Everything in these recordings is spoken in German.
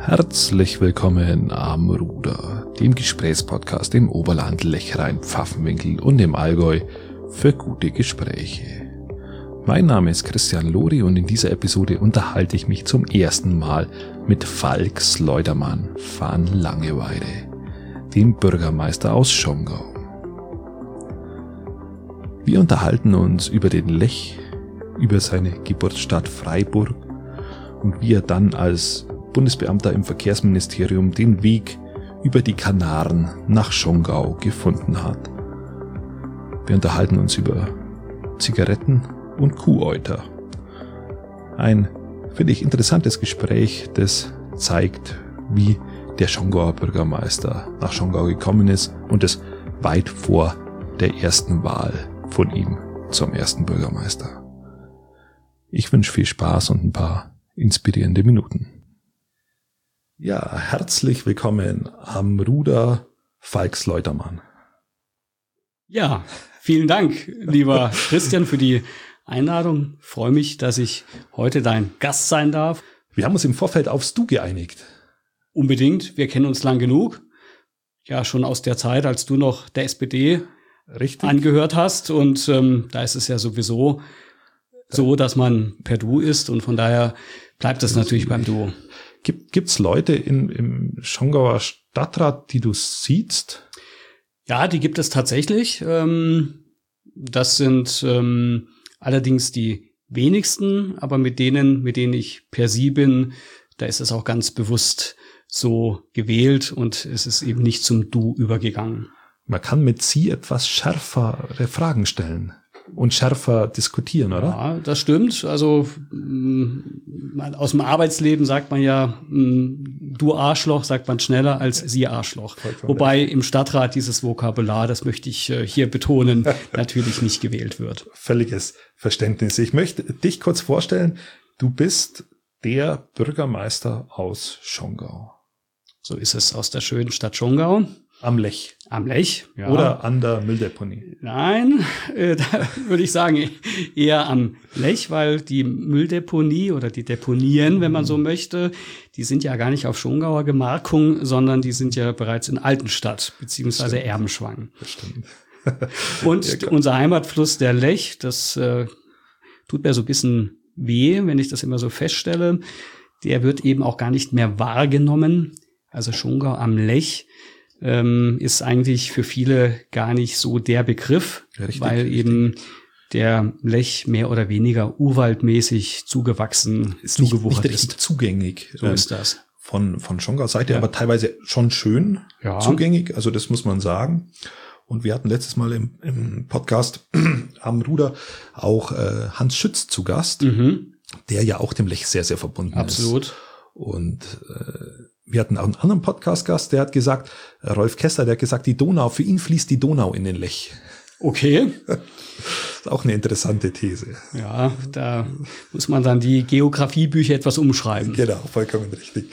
Herzlich willkommen am Ruder, dem Gesprächspodcast im Oberland, Lechrein, Pfaffenwinkel und im Allgäu für gute Gespräche. Mein Name ist Christian Lori und in dieser Episode unterhalte ich mich zum ersten Mal mit Falk Sleudermann van Langeweide, dem Bürgermeister aus Schongau. Wir unterhalten uns über den Lech, über seine Geburtsstadt Freiburg und wie er dann als Bundesbeamter im Verkehrsministerium den Weg über die Kanaren nach Schongau gefunden hat. Wir unterhalten uns über Zigaretten und Kuhäuter. Ein, finde ich, interessantes Gespräch, das zeigt, wie der Schongauer Bürgermeister nach Schongau gekommen ist und es weit vor der ersten Wahl von ihm zum ersten Bürgermeister. Ich wünsche viel Spaß und ein paar inspirierende Minuten. Ja, herzlich willkommen am Ruder, Falk Sleudermann. Ja, vielen Dank, lieber Christian, für die Einladung. Ich freue mich, dass ich heute dein Gast sein darf. Wir haben uns im Vorfeld aufs Du geeinigt. Unbedingt, wir kennen uns lang genug. Ja, schon aus der Zeit, als du noch der SPD angehört hast. Und da ist es ja sowieso so, dass man per Du ist. Und von daher bleibt es natürlich beim Du. Gibt's Leute im Schongauer Stadtrat, die du siehst? Ja, die gibt es tatsächlich. Das sind allerdings die wenigsten, aber mit denen ich per Sie bin, da ist es auch ganz bewusst so gewählt und es ist eben nicht zum Du übergegangen. Man kann mit Sie etwas schärfere Fragen stellen und schärfer diskutieren, oder? Ja, das stimmt. Also aus dem Arbeitsleben sagt man ja, du Arschloch, sagt man schneller als Sie Arschloch. Wobei im Stadtrat dieses Vokabular, das möchte ich hier betonen, natürlich nicht gewählt wird. Völliges Verständnis. Ich möchte dich kurz vorstellen. Du bist der Bürgermeister aus Schongau. So ist es, aus der schönen Stadt Schongau. Am Lech. Am Lech, ja. Oder an der Mülldeponie? Nein, da würde ich sagen eher am Lech, weil die Mülldeponie oder die Deponien, wenn man so möchte, die sind ja gar nicht auf Schongauer Gemarkung, sondern die sind ja bereits in Altenstadt, beziehungsweise Erbenschwang. Das stimmt. Und unser Heimatfluss, der Lech, das tut mir so ein bisschen weh, wenn ich das immer so feststelle. Der wird eben auch gar nicht mehr wahrgenommen. Also Schongau am Lech ist eigentlich für viele gar nicht so der Begriff, weil eben der Lech mehr oder weniger urwaldmäßig zugewachsen, zugewuchert ist. Nicht zugänglich. So ist das. Von Schongauer Seite, aber teilweise schon schön zugänglich, also das muss man sagen. Und wir hatten letztes Mal im Podcast am Ruder auch Hans Schütz zu Gast, der ja auch dem Lech sehr, sehr verbunden ist. Absolut. Und wir hatten auch einen anderen Podcast-Gast, der hat gesagt, Rolf Kessler, der hat gesagt, die Donau, für ihn fließt die Donau in den Lech. Okay. Das ist auch eine interessante These. Ja, da muss man dann die Geografiebücher etwas umschreiben. Genau, vollkommen richtig.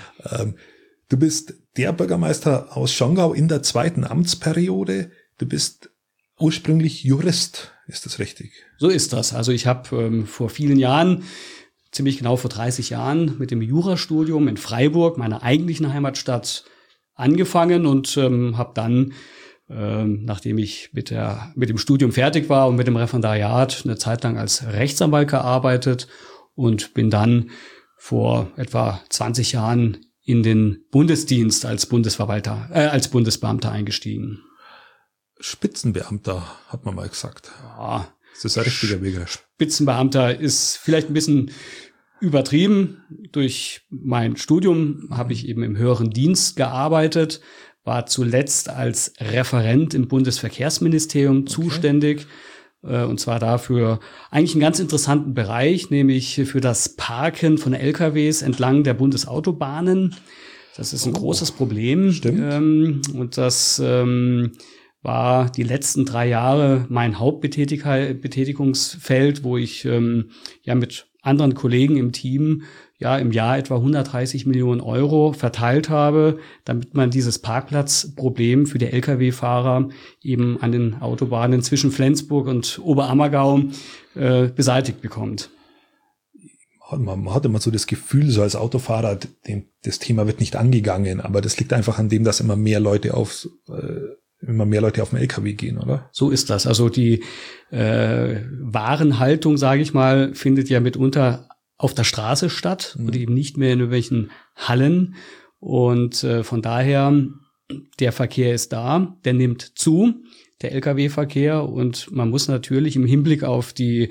Du bist der Bürgermeister aus Schongau in der zweiten Amtsperiode. Du bist ursprünglich Jurist, ist das richtig? So ist das. Also ich habe vor vielen Jahren, ziemlich genau vor 30 Jahren, mit dem Jurastudium in Freiburg, meiner eigentlichen Heimatstadt, angefangen und habe dann, nachdem ich mit dem Studium fertig war und mit dem Referendariat, eine Zeit lang als Rechtsanwalt gearbeitet und bin dann vor etwa 20 Jahren in den Bundesdienst als Bundesbeamter eingestiegen. Spitzenbeamter, hat man mal gesagt. Ja. Das ist ein richtiger Begriff. Spitzenbeamter ist vielleicht ein bisschen übertrieben. Durch mein Studium habe ich eben im höheren Dienst gearbeitet, war zuletzt als Referent im Bundesverkehrsministerium zuständig. Und zwar dafür eigentlich einen ganz interessanten Bereich, nämlich für das Parken von LKWs entlang der Bundesautobahnen. Das ist ein großes Problem. Stimmt. Und das war die letzten 3 Jahre mein Hauptbetätigungsfeld, wo ich mit anderen Kollegen im Team im Jahr etwa 130 Millionen Euro verteilt habe, damit man dieses Parkplatzproblem für die Lkw-Fahrer eben an den Autobahnen zwischen Flensburg und Oberammergau beseitigt bekommt. man hat immer so das Gefühl, so als Autofahrer, das Thema wird nicht angegangen, aber das liegt einfach an dem, dass immer mehr Leute auf den LKW gehen, oder? So ist das. Also die Warenhaltung, sage ich mal, findet ja mitunter auf der Straße statt und eben nicht mehr in irgendwelchen Hallen. Und von daher, der Verkehr ist da, der nimmt zu, der LKW-Verkehr. Und man muss natürlich im Hinblick auf die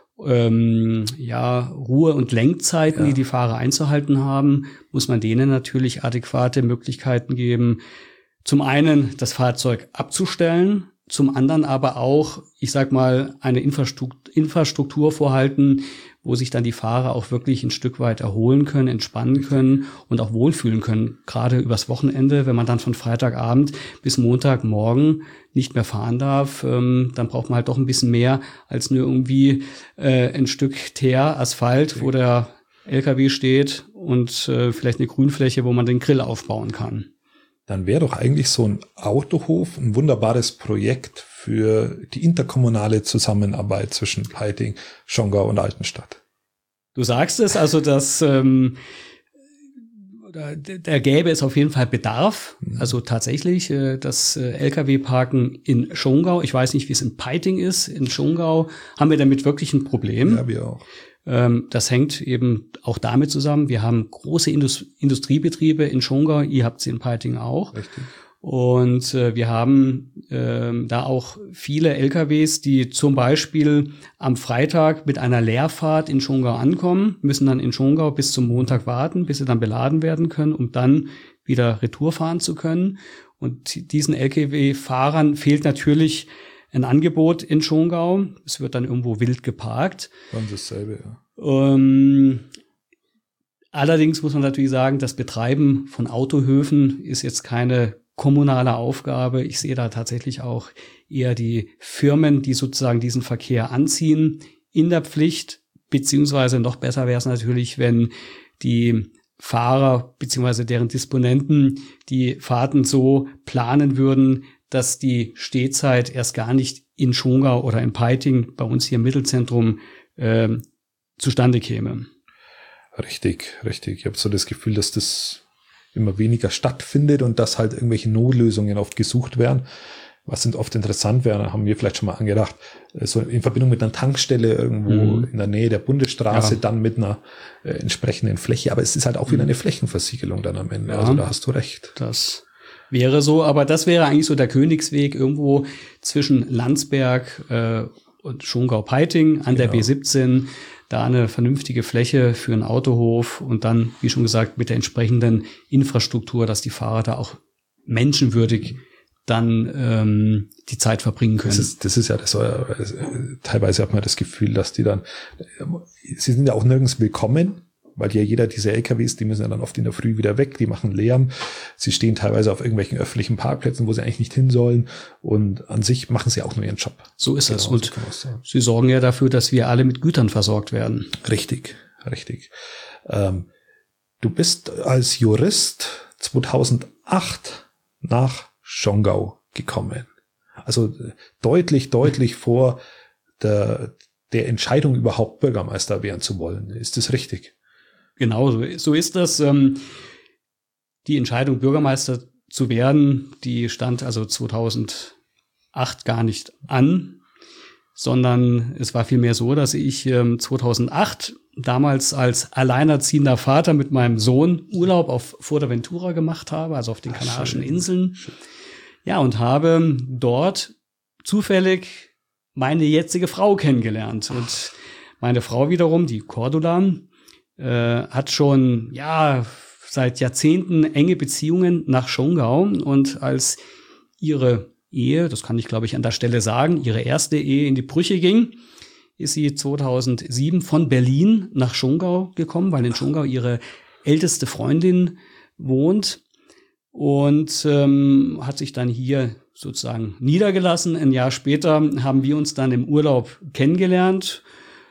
Ruhe- und Lenkzeiten, die Fahrer einzuhalten haben, muss man denen natürlich adäquate Möglichkeiten geben, zum einen das Fahrzeug abzustellen, zum anderen aber auch, ich sag mal, eine Infrastruktur vorhalten, wo sich dann die Fahrer auch wirklich ein Stück weit erholen können, entspannen können und auch wohlfühlen können. Gerade übers Wochenende, wenn man dann von Freitagabend bis Montagmorgen nicht mehr fahren darf, dann braucht man halt doch ein bisschen mehr als nur irgendwie ein Stück Teer, Asphalt, wo der LKW steht und vielleicht eine Grünfläche, wo man den Grill aufbauen kann. Dann wäre doch eigentlich so ein Autohof ein wunderbares Projekt für die interkommunale Zusammenarbeit zwischen Peiting, Schongau und Altenstadt. Du sagst es, also dass da gäbe es auf jeden Fall Bedarf. Also tatsächlich das LKW-Parken in Schongau. Ich weiß nicht, wie es in Peiting ist. In Schongau haben wir damit wirklich ein Problem. Ja, wir auch. Das hängt eben auch damit zusammen. Wir haben große Industriebetriebe in Schongau. Ihr habt sie in Peiting auch. Richtig. Und wir haben da auch viele LKWs, die zum Beispiel am Freitag mit einer Leerfahrt in Schongau ankommen, müssen dann in Schongau bis zum Montag warten, bis sie dann beladen werden können, um dann wieder Retour fahren zu können. Und diesen LKW-Fahrern fehlt natürlich ein Angebot in Schongau. Es wird dann irgendwo wild geparkt. Dann dasselbe, ja. Allerdings muss man natürlich sagen, das Betreiben von Autohöfen ist jetzt keine kommunale Aufgabe. Ich sehe da tatsächlich auch eher die Firmen, die sozusagen diesen Verkehr anziehen, in der Pflicht, beziehungsweise noch besser wäre es natürlich, wenn die Fahrer beziehungsweise deren Disponenten die Fahrten so planen würden, dass die Stehzeit erst gar nicht in Schongau oder in Peiting, bei uns hier im Mittelzentrum, zustande käme. Richtig. Ich habe so das Gefühl, dass das immer weniger stattfindet und dass halt irgendwelche Notlösungen oft gesucht werden. Was sind oft interessant wäre, haben wir vielleicht schon mal angedacht, so in Verbindung mit einer Tankstelle irgendwo in der Nähe der Bundesstraße, dann mit einer entsprechenden Fläche. Aber es ist halt auch wieder eine Flächenversiegelung dann am Ende. Ja, also da hast du recht. Das wäre so, aber das wäre eigentlich so der Königsweg irgendwo zwischen Landsberg und Schongau-Peiting an der B17, da eine vernünftige Fläche für einen Autohof und dann, wie schon gesagt, mit der entsprechenden Infrastruktur, dass die Fahrer da auch menschenwürdig dann die Zeit verbringen können. Das ist ja das, teilweise hat man das Gefühl, dass die dann, sie sind ja auch nirgends willkommen, weil ja jeder diese LKWs, die müssen ja dann oft in der Früh wieder weg, die machen Lärm. Sie stehen teilweise auf irgendwelchen öffentlichen Parkplätzen, wo sie eigentlich nicht hin sollen. Und an sich machen sie auch nur ihren Job. So ist es. Und sie sorgen ja dafür, dass wir alle mit Gütern versorgt werden. Richtig. Du bist als Jurist 2008 nach Schongau gekommen. Also deutlich vor der Entscheidung überhaupt Bürgermeister werden zu wollen. Ist das richtig? Genau, so ist das. Die Entscheidung, Bürgermeister zu werden, die stand also 2008 gar nicht an, sondern es war vielmehr so, dass ich 2008 damals als alleinerziehender Vater mit meinem Sohn Urlaub auf Fuerteventura gemacht habe, also auf den Kanarischen Inseln. Ja, und habe dort zufällig meine jetzige Frau kennengelernt. Und meine Frau wiederum, die Cordula, hat schon, seit Jahrzehnten enge Beziehungen nach Schongau. Und als ihre Ehe, das kann ich glaube ich an der Stelle sagen, ihre erste Ehe in die Brüche ging, ist sie 2007 von Berlin nach Schongau gekommen, weil in Schongau ihre älteste Freundin wohnt. Und hat sich dann hier sozusagen niedergelassen. Ein Jahr später haben wir uns dann im Urlaub kennengelernt,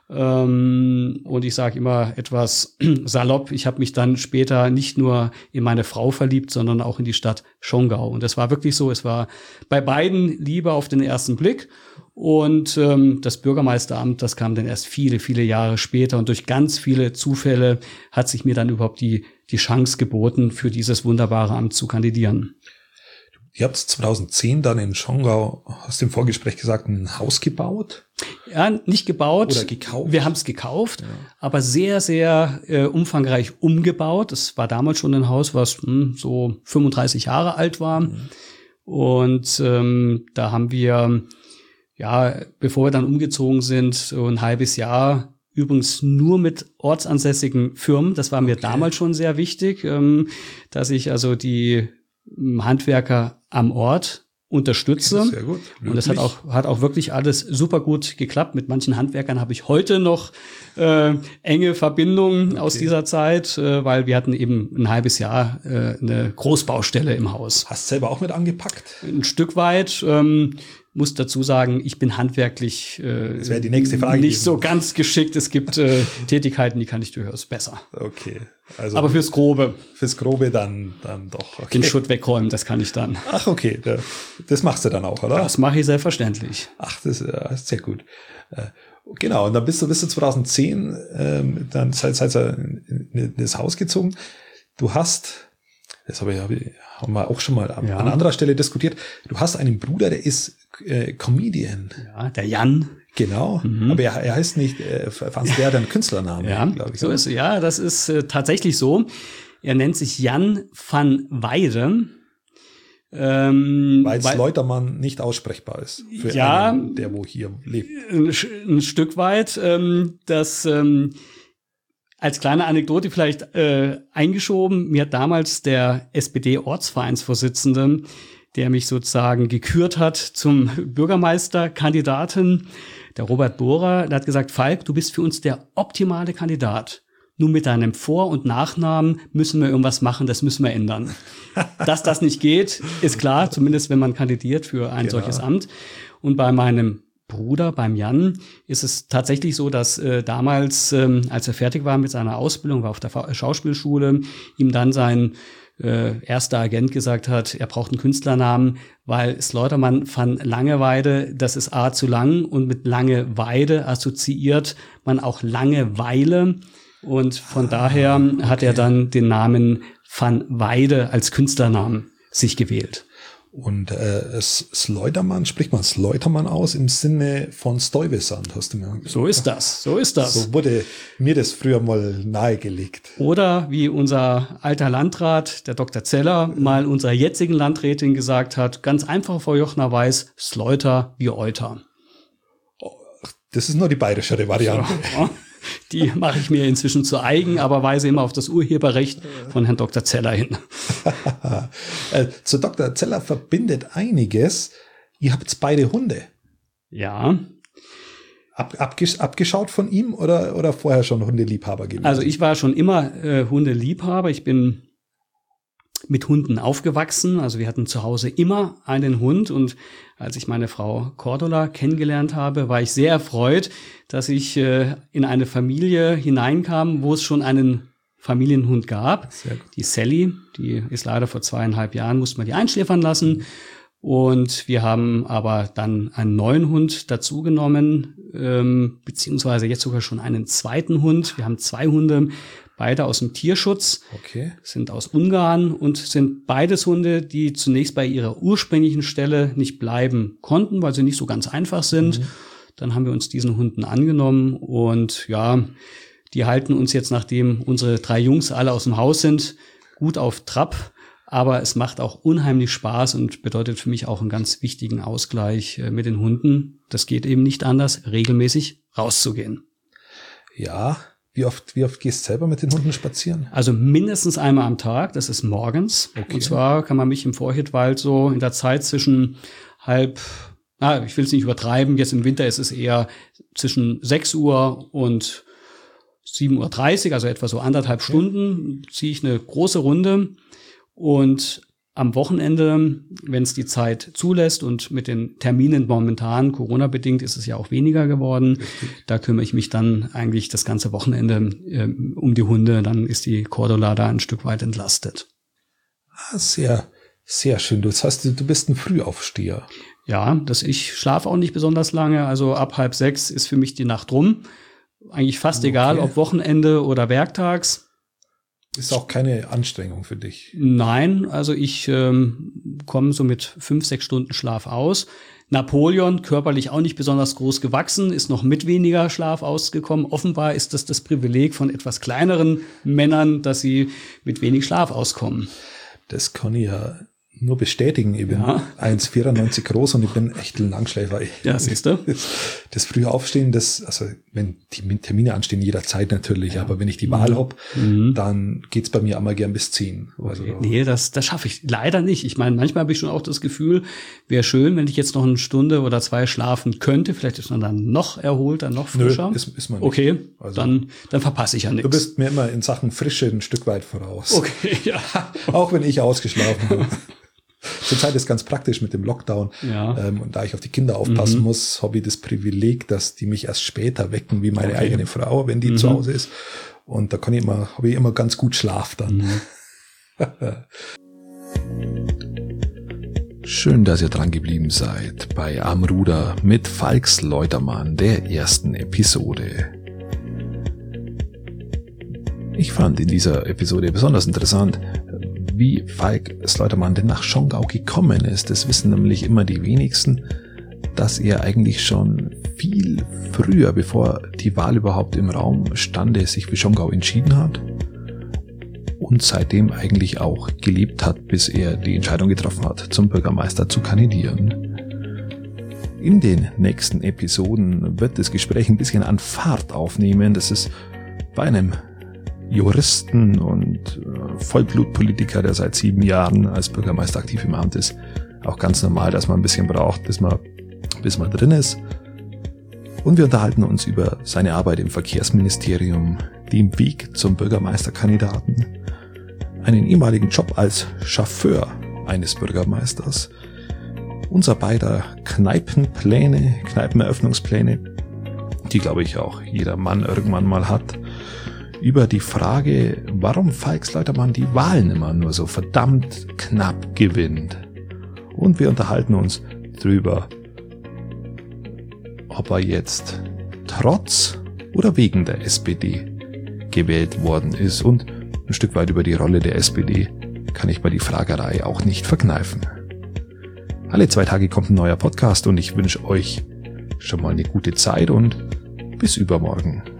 Und ich sage immer etwas salopp, ich habe mich dann später nicht nur in meine Frau verliebt, sondern auch in die Stadt Schongau. Und das war wirklich so, es war bei beiden Liebe auf den ersten Blick. Und das Bürgermeisteramt, das kam dann erst viele, viele Jahre später. Und durch ganz viele Zufälle hat sich mir dann überhaupt die Chance geboten, für dieses wunderbare Amt zu kandidieren. Ihr habt 2010 dann in Schongau, hast du im Vorgespräch gesagt, ein Haus gebaut? Ja, nicht gebaut. Oder gekauft? Wir haben es gekauft, aber sehr, sehr umfangreich umgebaut. Es war damals schon ein Haus, was so 35 Jahre alt war. Und da haben wir, bevor wir dann umgezogen sind, so ein halbes Jahr übrigens nur mit ortsansässigen Firmen. Das war mir damals schon sehr wichtig, dass ich also die Handwerker am Ort unterstütze. Sehr gut. Und das hat auch wirklich alles super gut geklappt. Mit manchen Handwerkern habe ich heute noch enge Verbindungen aus dieser Zeit, weil wir hatten eben ein halbes Jahr eine Großbaustelle im Haus. Hast du selber auch mit angepackt? Ein Stück weit. Muss dazu sagen, ich bin handwerklich das wäre die nächste Frage nicht so ganz geschickt. Es gibt Tätigkeiten, die kann ich durchaus besser. Okay. Also aber fürs Grobe. Fürs Grobe dann doch. Okay. Den Schutt wegräumen, das kann ich dann. Ach, okay. Das machst du dann auch, oder? Das mache ich selbstverständlich. Ach, das ist sehr gut. Genau, und dann bist du 2010 dann seid ihr in das Haus gezogen. Du hast, das haben wir auch schon mal an anderer Stelle diskutiert, du hast einen Bruder, der ist Comedian. Ja, der Jan. Genau, aber er heißt nicht, Franz, der hat einen Künstlername, glaube ich. So ist, ja, das ist tatsächlich so. Er nennt sich Jan van Weide. Weil Sleutermann nicht aussprechbar ist. Für einen, der wo hier lebt. Ein Stück weit. Das als kleine Anekdote vielleicht eingeschoben. Mir hat damals der SPD-Ortsvereinsvorsitzende, der mich sozusagen gekürt hat zum Bürgermeisterkandidaten, der Robert Bohrer, der hat gesagt, Falk, du bist für uns der optimale Kandidat. Nur mit deinem Vor- und Nachnamen müssen wir irgendwas machen, das müssen wir ändern. Dass das nicht geht, ist klar, zumindest wenn man kandidiert für ein solches Amt. Und bei meinem Bruder, beim Jan, ist es tatsächlich so, dass damals, als er fertig war mit seiner Ausbildung, war auf der Schauspielschule, ihm dann sein erster Agent gesagt hat, er braucht einen Künstlernamen, weil Sleutermann van Langeweide, das ist A zu lang und mit Langeweide assoziiert man auch Langeweile. Und von daher hat er dann den Namen van Weide als Künstlernamen sich gewählt. Und Sleutermann, spricht man Sleutermann aus im Sinne von Stuyvesant, hast du mir gesagt. So ist das. So wurde mir das früher mal nahegelegt. Oder wie unser alter Landrat, der Dr. Zeller, mal unserer jetzigen Landrätin gesagt hat, ganz einfach, Frau Jochner-Weiß, Sleuter wie Euter. Das ist nur die bayerischere Variante. Ja. Die mache ich mir inzwischen zu eigen, aber weise immer auf das Urheberrecht von Herrn Dr. Zeller hin. Zu Dr. Zeller verbindet einiges. Ihr habt beide Hunde. Ja. Abgeschaut von ihm oder vorher schon Hundeliebhaber gewesen? Also ich war schon immer Hundeliebhaber. Ich bin mit Hunden aufgewachsen. Also wir hatten zu Hause immer einen Hund. Und als ich meine Frau Cordula kennengelernt habe, war ich sehr erfreut, dass ich in eine Familie hineinkam, wo es schon einen Familienhund gab. Die Sally, die ist leider vor 2,5 Jahren, musste man die einschläfern lassen. Und wir haben aber dann einen neuen Hund dazugenommen, beziehungsweise jetzt sogar schon einen zweiten Hund. Wir haben 2 Hunde, beide aus dem Tierschutz, sind aus Ungarn und sind beides Hunde, die zunächst bei ihrer ursprünglichen Stelle nicht bleiben konnten, weil sie nicht so ganz einfach sind. Dann haben wir uns diesen Hunden angenommen und ja, die halten uns jetzt, nachdem unsere 3 Jungs alle aus dem Haus sind, gut auf Trab. Aber es macht auch unheimlich Spaß und bedeutet für mich auch einen ganz wichtigen Ausgleich mit den Hunden. Das geht eben nicht anders, regelmäßig rauszugehen. Ja. Wie oft gehst du selber mit den Hunden spazieren? Also mindestens einmal am Tag, das ist morgens. Okay. Und zwar kann man mich im Vorhittwald so in der Zeit zwischen ich will es nicht übertreiben, jetzt im Winter ist es eher zwischen 6 Uhr und 7:30 Uhr, also etwa so 1,5 Stunden, ziehe ich eine große Runde. Und am Wochenende, wenn es die Zeit zulässt und mit den Terminen momentan, Corona-bedingt, ist es ja auch weniger geworden. Richtig. Da kümmere ich mich dann eigentlich das ganze Wochenende um die Hunde. Dann ist die Cordula da ein Stück weit entlastet. Sehr, sehr schön. Das heißt, du bist ein Frühaufsteher. Ja, ich schlafe auch nicht besonders lange. Also ab 5:30 ist für mich die Nacht rum. Eigentlich fast egal, ob Wochenende oder werktags. Ist auch keine Anstrengung für dich? Nein, also ich komme so mit 5-6 Stunden Schlaf aus. Napoleon, körperlich auch nicht besonders groß gewachsen, ist noch mit weniger Schlaf ausgekommen. Offenbar ist das Privileg von etwas kleineren Männern, dass sie mit wenig Schlaf auskommen. Das kann ich ja nur bestätigen. Ich bin 1,94 groß und ich bin echt ein Langschläfer. Ja, siehst du? Das frühe Aufstehen, also wenn die Termine anstehen, jederzeit natürlich, aber wenn ich die Wahl habe, dann geht's bei mir einmal gern bis 10. Okay. Also, nee, das schaffe ich leider nicht. Ich meine, manchmal habe ich schon auch das Gefühl, wäre schön, wenn ich jetzt noch 1 Stunde oder 2 schlafen könnte. Vielleicht ist man dann noch erholter, noch frischer. Nö, ist man nicht. Okay, also, dann verpasse ich ja nichts. Du bist mir immer in Sachen Frische ein Stück weit voraus. Okay, ja. Auch wenn ich ausgeschlafen habe. Zurzeit ist ganz praktisch mit dem Lockdown. Ja. Und da ich auf die Kinder aufpassen muss, habe ich das Privileg, dass die mich erst später wecken, wie meine eigene Frau, wenn die zu Hause ist. Und da habe ich immer ganz gut Schlaf dann. Schön, dass ihr dran geblieben seid bei Am Ruder mit Falks Leutermann, der ersten Episode. Ich fand in dieser Episode besonders interessant, wie Falk Sleutermann denn nach Schongau gekommen ist. Das wissen nämlich immer die wenigsten, dass er eigentlich schon viel früher, bevor die Wahl überhaupt im Raum stande, sich für Schongau entschieden hat und seitdem eigentlich auch gelebt hat, bis er die Entscheidung getroffen hat, zum Bürgermeister zu kandidieren. In den nächsten Episoden wird das Gespräch ein bisschen an Fahrt aufnehmen. Das ist bei einem Juristen und Vollblutpolitiker, der seit 7 Jahren als Bürgermeister aktiv im Amt ist, auch ganz normal, dass man ein bisschen braucht, bis man drin ist. Und wir unterhalten uns über seine Arbeit im Verkehrsministerium, den Weg zum Bürgermeisterkandidaten, einen ehemaligen Job als Chauffeur eines Bürgermeisters, unser beider Kneipeneröffnungspläne, die, glaube ich, auch jeder Mann irgendwann mal hat, über die Frage, warum Falk Sleutermann die Wahlen immer nur so verdammt knapp gewinnt. Und wir unterhalten uns drüber, ob er jetzt trotz oder wegen der SPD gewählt worden ist. Und ein Stück weit über die Rolle der SPD kann ich bei die Fragerei auch nicht verkneifen. Alle 2 Tage kommt ein neuer Podcast und ich wünsche euch schon mal eine gute Zeit und bis übermorgen.